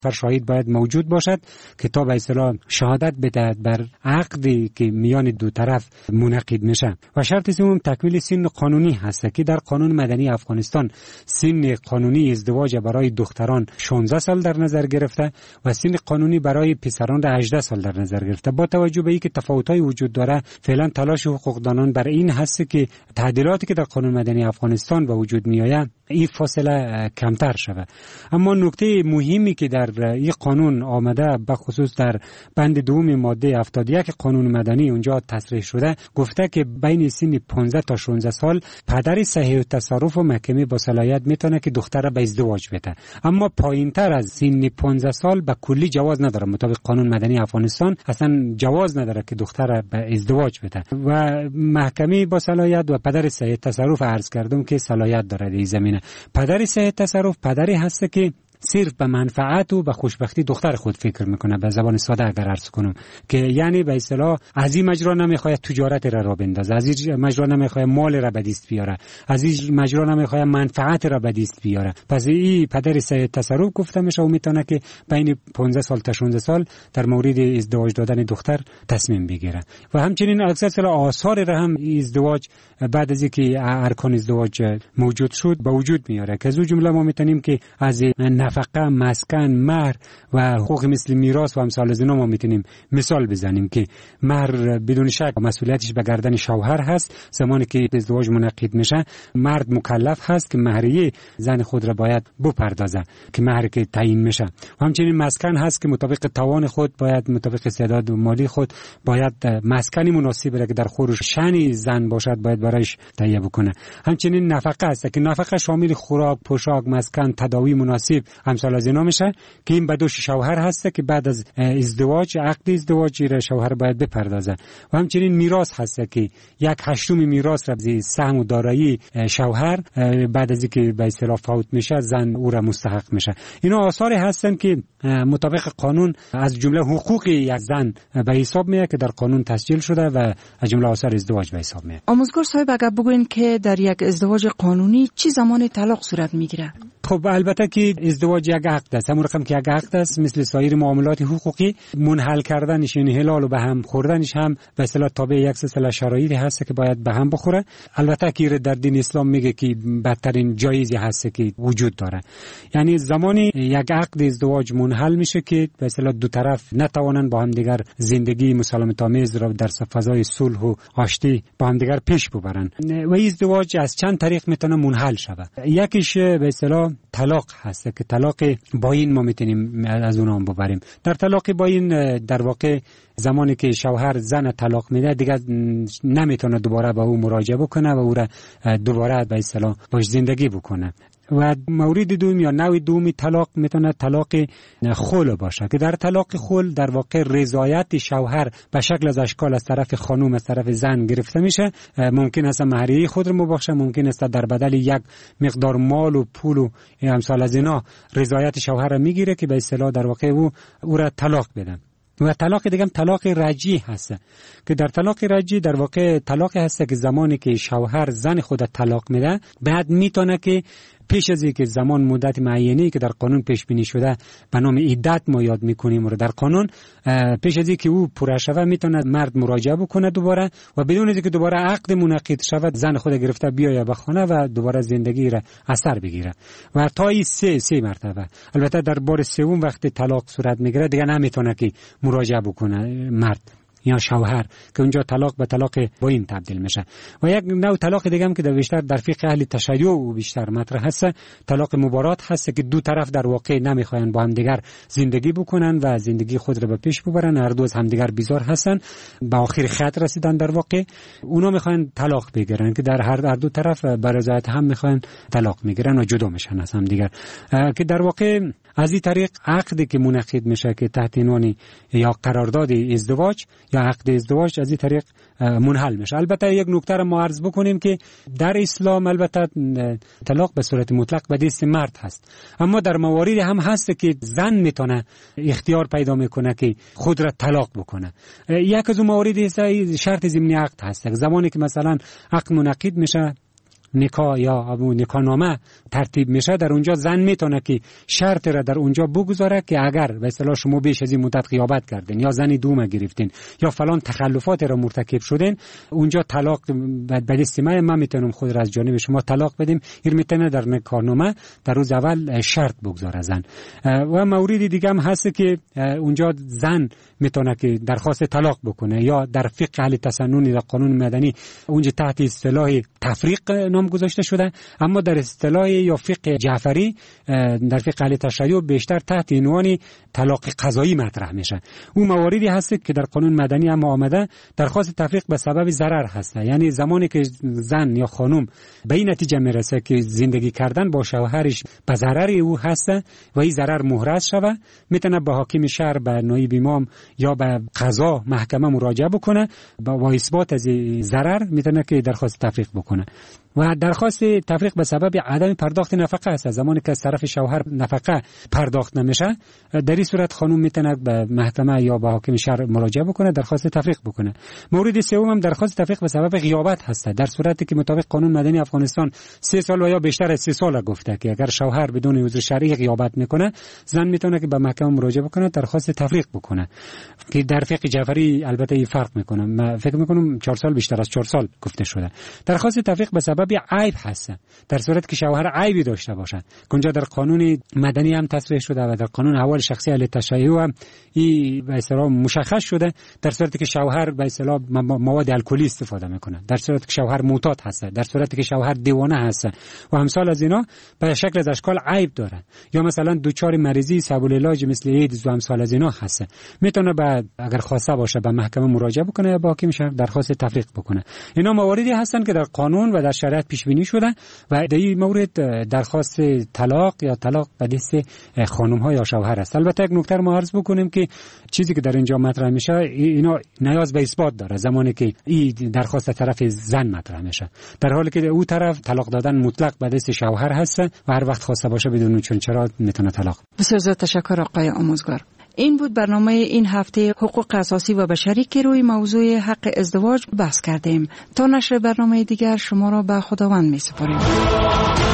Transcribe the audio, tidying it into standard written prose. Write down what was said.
شاهد باید موجود باشد که تا به اصطلاح شهادت بدهد بر عقدی که میان دو طرف منعقد میشه. و شرط سوم تکمیل سن قانونی هست که در قانون مدنی افغانستان سن قانونی ازدواج برای دختران 16 سال در نظر گرفته و سن قانونی برای پسران 18 سال در نظر گرفته. با توجه به اینکه تفاوت‌های وجود داره، فعلا تلاش حقوقدانان بر این هست که تعدیلاتی که در قانون مدنی افغانستان به وجود میآید این فاصله کمتر شود. اما نکته مهمی که در این قانون آمده به خصوص در بند دوم ماده 71 قانون مدنی اونجا تصریح شده، گفته که بین سن 15 تا 16 سال پدر صحیح التصرف و محکمه با صلاحیت میتونه که دختر را به ازدواج بده. اما پایینتر از سن 15 سال به کلی جواز نداره. مطابق قانون مدنی افغانستان اصلا جواز نداره که دختر را به ازدواج بده و محکمه با صلاحیت و پدر صحیح التصرف عرض کردم که صلاحیت داره در این زمینه. پدر صحیح التصرف پدری هست که صرف به منفعت و به خوشبختی دختر خود فکر میکنه. به زبان ساده اگر عرض کنم که یعنی به اصطلاح از این مجرا نمیخواد تجارت را بندازه، از این مجرا نمیخواد مال را به دست بیاره، از این مجرا نمیخواد منفعت را به دست بیاره. پس این پدر صحیح التصرف گفته میشه و میتونه که بین 15 سال تا 16 سال در مورد ازدواج دادن دختر تصمیم بگیره. و همچنین اکثر آثار را هم ازدواج بعد از اینکه ارکان ازدواج موجود شد به وجود میاره که از اون جمله ما میتونیم که از نفقه، مسکن، مهر و حقوق مثل میراث و امثال از اینا ما میتونیم مثال بزنیم که مهر بدون شک مسئولیتش به گردن شوهر هست. زمانی که ازدواج منعقد میشه مرد مکلف هست که مهریه زن خود را باید بپردازه که مهر که تعیین میشه. و همچنین مسکن هست که مطابق توان خود باید مطابق استعداد مالی خود باید مسکنی مناسب را که در خورش شأن زن باشد باید برایش تهیه بکنه. همچنین نفقه هست که نفقه شامل خوراک، پوشاک، مسکن، تداوی مناسب امثال از اینا میشه که این به دوش شوهر هست که بعد از ازدواج عقد ازدواج را شوهر باید بپردازه. و همچنین میراث هست که 1/8 میراث را از سهم و دارایی شوهر بعد از اینکه به اصطلاح فوت میشه زن او را مستحق میشه. اینا آثاری هستن که مطابق قانون از جمله حقوق یک زن به حساب میاد که در قانون تسجیل شده و از جمله آثار ازدواج به حساب میاد. آموزگار صاحب اگر بگوین که در یک ازدواج قانونی چه زمان طلاق صورت میگیره؟ خب البته که ازدواج یک عقد است، همون رقم که یک عقد است مثل سایر معاملات حقوقی منحل کردنش یعنی حلال و به هم خوردنش هم به اصطلاح تابع یک سلسله شرایطی هست که باید به هم بخوره. البته که در دین اسلام میگه که بدترین جایزی هست که وجود داره، یعنی زمانی یک عقد ازدواج منحل میشه که به اصطلاح دو طرف نتوانند با هم دیگر زندگی مسالمت آمیز را در فضای صلح و آشتی با هم دیگر پیش ببرن. و ازدواج از چند طریق میتونه منحل شود. یکیش به اصطلاح طلاق هست که طلاق باین ما میتونیم از اون هم ببریم. در طلاق باین در واقع زمانی که شوهر زن طلاق میده دیگه نمیتونه دوباره به او مراجعه بکنه و او را دوباره به اصطلاح باش زندگی بکنه. و مورد دوم یا نوع دومی طلاق میتونه طلاق خلع باشه که در طلاق خلع در واقع رضایت شوهر به شکل از اشکال از طرف خانم از طرف زن گرفته میشه. ممکن است مهریه خود رو مبخشه، ممکن است در بدل یک مقدار مال و پول و امثال از اینا رضایت شوهر را میگیره که به اصطلاح در واقع او را طلاق بده. و طلاق دیگه هم طلاق رجعی هست که در طلاق رجعی در واقع طلاق هست که زمانی که شوهر زن خود طلاق میده بعد میتونه که پیش از اینکه زمان مدت معینی که در قانون پیش بینی شده به نام عدت ما یاد میکنیم رو در قانون پیش از اینکه او پوره شود میتونه مرد مراجعه بکنه دوباره و بدون اینکه دوباره عقد منعقد شود زن خود گرفته بیاید به خانه و دوباره زندگی را اثر بگیره و تا این سه مرتبه. البته در بار سوم وقتی طلاق صورت میگیره دیگه نمیتونه که مراجعه بکنه مرد یا شوهر که اونجا طلاق به طلاق باین تبدیل میشه. و یک نوع طلاق دیگه هم که در بیشتر در فقه اهل تشیع و بیشتر مطرح هست طلاق مبارات هست که دو طرف در واقع نمیخواین با هم دیگر زندگی بکنن و زندگی خود را به پیش ببرن، هر دو از هم دیگر بیزار هستن، به آخر خط رسیدن در واقع اونا میخواین طلاق بگیرن که در هر دو طرف به رضایت هم میخواین طلاق میگیرن و جدا میشن از هم دیگر که در واقع از این طریق عقدی که منعقد میشه که تحت عنوان یا قرارداد ازدواج یا عقد ازدواج از این طریق منحل میشه. البته یک نکته را ما عرض بکنیم که در اسلام البته طلاق به صورت مطلق به دست مرد هست، اما در مواردی هم هست که زن میتونه اختیار پیدا میکنه که خود را طلاق بکنه. یک از اون موارد شرط ضمنی عقد هست. زمانی که مثلا عقد منعقد میشه نکاح یا نکاحنامه ترتیب میشه، در اونجا زن میتونه که شرط را در اونجا بگذاره که اگر به اصطلاح شما بیش از این مدت غیابت کردین یا زنی دوم گرفتین یا فلان تخلفات را مرتکب شدین، اونجا طلاق به دست من میتونم خود را از جانب شما طلاق بدیم. این میتونه در نکاحنامه در روز اول شرط بگذاره زن. و موردی دیگه هم هست که اونجا زن میتونه که درخواست طلاق بکنه، یا در فقه اهل تسنن در قانون مدنی اونجا تحت اصطلاح تفریق نام گذاشته شده، اما در اصطلاح یا فقه جعفری در فقه اهل تشیع بیشتر تحت عنوان طلاق قضایی مطرح میشه. اون مواردی هست که در قانون مدنی هم آمده درخواست تفریق به سبب ضرر هست، یعنی زمانی که زن یا خانم به این نتیجه میرسه که زندگی کردن با شوهرش به ضرر او هست و این ضرر محرز شوه، میتونه به حاکم شهر، به نایب امام یا به قضا محکمه مراجعه بکنه با اثبات از ضرر میتونه که درخواست تفریق بکنه. و درخواست تفریق به سبب عدم پرداخت نفقه است. زمانی که از طرف شوهر نفقه پرداخت نمیشه، در این صورت خانم میتونه به محکمه یا به حاکم شهر مراجعه بکنه، درخواست تفریق بکنه. مورد سوم هم درخواست تفریق به سبب غیابت هست، در صورتی که مطابق قانون مدنی افغانستان 3 سال و یا بیشتر از 3 سال گفته که اگر شوهر بدون عذر شرعی غیابت میکنه، زن میتونه که به محکمه مراجعه بکنه، درخواست تفریق بکنه، که در فقه جعفری البته این فرق میکنه. من فکر میکنم 4 سال بیشتر از 4 سال گفته شده. درخواست تفریق به سبب عیب هست، در صورتی که شوهر عیبی داشته باشد، که اونجا در قانون مدنی هم تصریح شده و در قانون احوال شخصی اهل تشیع هم این به اصطلاح مشخص شده، در صورتی که شوهر به اصطلاح مواد الکلی استفاده میکنه، در صورتی که شوهر معتاد هست، در صورتی که شوهر دیوانه هست و امثال از اینا به شکل از اشکال عیب داره، یا مثلا دچار مریضی صعب العلاج مثل ایدز و امثال از اینا هست، میتونه بعد اگر خواسته باشه به محکمه مراجعه بکنه یا با حاکم شهر درخواست تفریق بکنه. اینا مواردی هستند که در قانون و در شریعت پیش بینی شده و در این مورد درخواست طلاق یا طلاق به دست خانم ها یا شوهر است. البته یک نکته ما عرض بکنیم که چیزی که در اینجا مطرح میشه اینا نیاز به اثبات داره زمانی که این درخواست طرف زن مطرح میشه، در حالی که او طرف طلاق دادن مطلق به دست شوهر هست و هر وقت خواسته باشه بدون چرا میتونه طلاق. بسیار زیاد تشکر آقای آموزگار. این بود برنامه این هفته حقوق اساسی و بشری که روی موضوع حق ازدواج بحث کردیم. تا نشر برنامه دیگر شما را به خداوند می سپاریم.